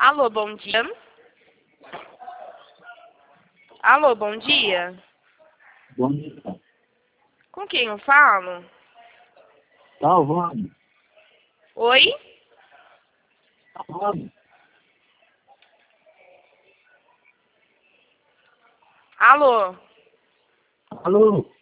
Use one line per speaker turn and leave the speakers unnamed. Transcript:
Alô, bom dia. Alô, bom dia.
Bom dia.
Com quem eu falo?
Salvando.
Oi?
Salvando.
Alô?
Alô?